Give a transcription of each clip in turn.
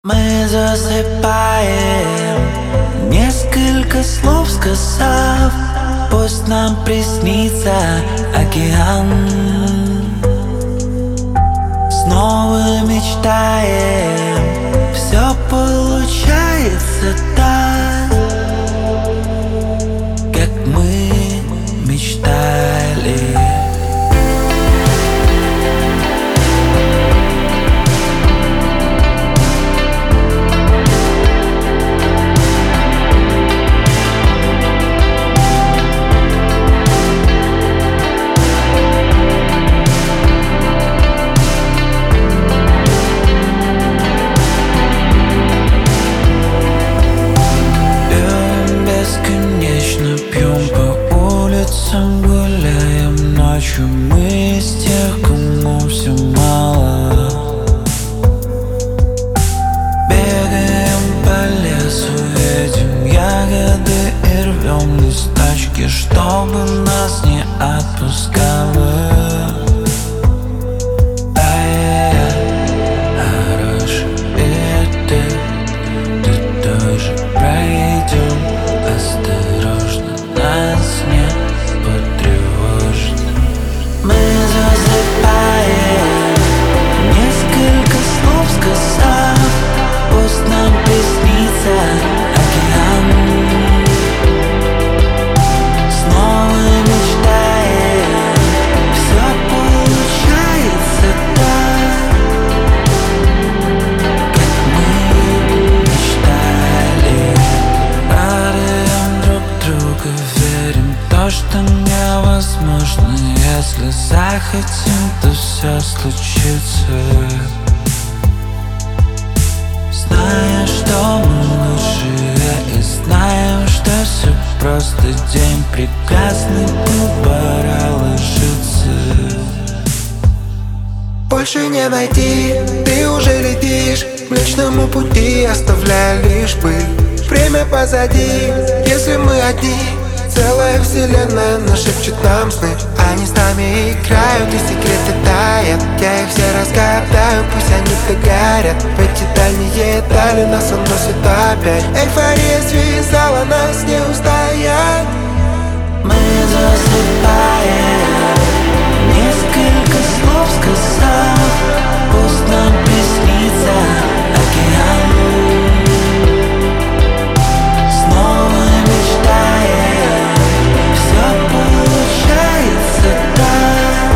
Мы засыпаем, несколько слов сказав, пусть нам приснится океан. Снова мечтаем, все получается так, как мы мечтали. Гуляем ночью, мы из тех, кому все мало. Бегаем по лесу, едим ягоды и рвем листочки, чтобы нас не отпускало. Хороший, и ты тоже пройдем осторожно, нас не потревожит. Мы засыпаем, несколько слов сказав, пусть нам приснится океан. Снова мечтаем, все получается так, как мы мечтали. Радуем друг друга, верим в то, что невозможно. Если захотим, то все случится. Знаем, что мы лучшие, и знаем, что все просто день прекрасный, пора ложиться. Больше не найти, ты уже летишь к Млечному пути, оставляя лишь пыль. Время позади, если мы одни, целая вселенная нашепчет нам сны. Они с нами играют, и секреты тают. Я их все разгадаю, пусть они догорят. В эти дальние дали нас уносит опять. Эйфория связала нас, не устоять. Мы засыпаем, несколько слов сказав, пусть нам приснится океан. Снова мечтаем, все получается так,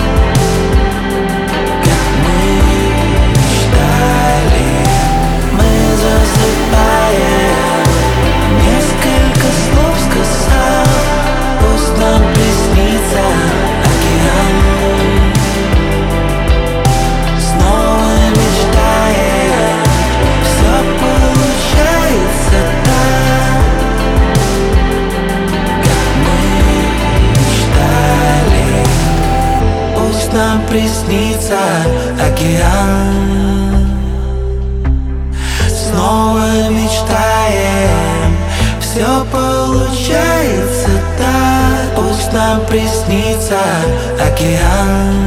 как мы мечтали. Мы засыпаем, несколько слов сказав, пусть нам приснится океан. Снова мечтаем, все получается так, как мы мечтали. Пусть нам приснится океан. Снова мечтаем, все получается так. Пусть нам приснится океан.